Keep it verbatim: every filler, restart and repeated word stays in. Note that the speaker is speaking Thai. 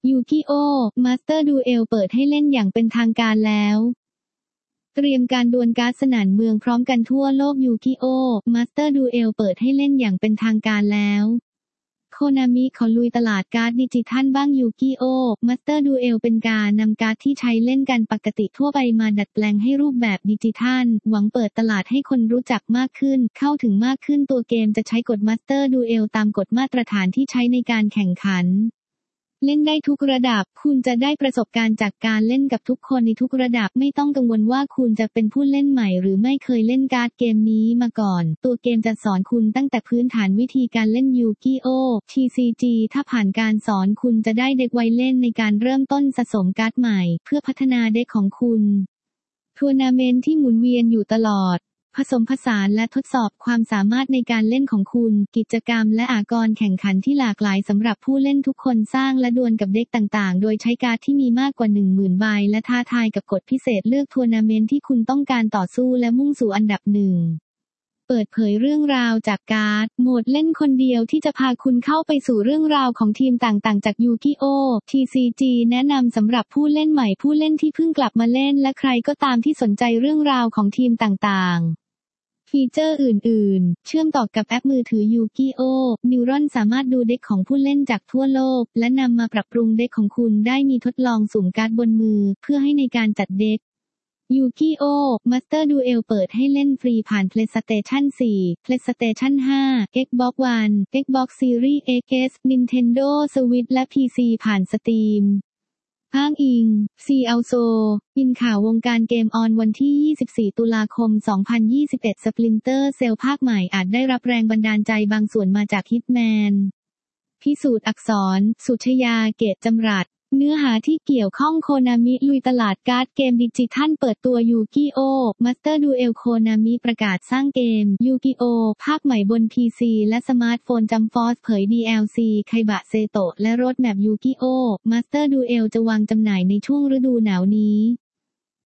ยูกิโอ Master Duel เปิดให้เล่นอย่างเป็นทางการแล้วเตรียมการดวลการ์ดสนั่นเมืองพร้อมกันทั่วโลกยูกิโอ Master Duel เปิดให้เล่นอย่างเป็นทางการแล้วโคนามิขอลุยตลาดการ์ดดิจิทัลบ้างยูกิโอ Master Duel เป็นการนำการ์ดที่ใช้เล่นกันปกติทั่วไปมาดัดแปลงให้รูปแบบดิจิทัลหวังเปิดตลาดให้คนรู้จักมากขึ้นเข้าถึงมากขึ้นตัวเกมจะใช้กฎ Master Duel ตามกฎมาตรฐานที่ใช้ในการแข่งขันเล่นได้ทุกระดับคุณจะได้ประสบการณ์จากการเล่นกับทุกคนในทุกระดับไม่ต้องกังวลว่าคุณจะเป็นผู้เล่นใหม่หรือไม่เคยเล่นการ์ดเกมนี้มาก่อนตัวเกมจะสอนคุณตั้งแต่พื้นฐานวิธีการเล่นยูกิโอ ที ซี จี ถ้าผ่านการสอนคุณจะได้เด็กไว้เล่นในการเริ่มต้นสะสมการ์ดใหม่เพื่อพัฒนาเด็กของคุณทัวร์นาเมนต์ที่หมุนเวียนอยู่ตลอดผสมผสานและทดสอบความสามารถในการเล่นของคุณกิจกรรมและอากรแข่งขันที่หลากหลายสำหรับผู้เล่นทุกคนสร้างและดวลกับเด็กต่างๆโดยใช้การ์ดที่มีมากกว่า หนึ่งหมื่น ใบและท้าทายกับกฎพิเศษเลือกทัวร์นาเมนต์ที่คุณต้องการต่อสู้และมุ่งสู่อันดับหนึ่งเปิดเผยเรื่องราวจากการ์ดโหมดเล่นคนเดียวที่จะพาคุณเข้าไปสู่เรื่องราวของทีมต่างๆจากยูกิโอ ที ซี จี แนะนำสำหรับผู้เล่นใหม่ผู้เล่นที่เพิ่งกลับมาเล่นและใครก็ตามที่สนใจเรื่องราวของทีมต่างๆฟีเจอร์อื่นๆเชื่อมต่อกับแอปมือถือ Yu-Gi-Oh! Neuron สามารถดูเด็กของผู้เล่นจากทั่วโลกและนำมาปรับปรุงเด็กของคุณได้มีทดลองสุ่มการ์ดบนมือเพื่อให้ในการจัดเด็ก Yu-Gi-Oh! Master Duel เปิดให้เล่นฟรีผ่าน PlayStation โฟร์ PlayStation ไฟว์ Xbox One Xbox Series เอ็กซ์ Nintendo Switch และ พี ซี ผ่าน Steamอ้างอิง ซี อัล โซ อินข่าววงการเกมออนวันที่ ยี่สิบสี่ ตุลาคม สองพันยี่สิบเอ็ด Splinter Cell ภาคใหม่อาจได้รับแรงบันดาลใจบางส่วนมาจาก Hitman พิสูจน์อักษร สุชยา เกตจำรัดเนื้อหาที่เกี่ยวข้องโคนามิลุยตลาดการ์ดเกมดิจิทัลเปิดตัวยูกิโอ Master Duel โคนามิประกาศสร้างเกมยูกิโอภาคใหม่บน พี ซี และสมาร์ทโฟนจัมฟอสเผย ดี แอล ซี ไคบะเซโตะและโรดแมปยูกิโอ Master Duel จะวางจำหน่ายในช่วงฤดูหนาวนี้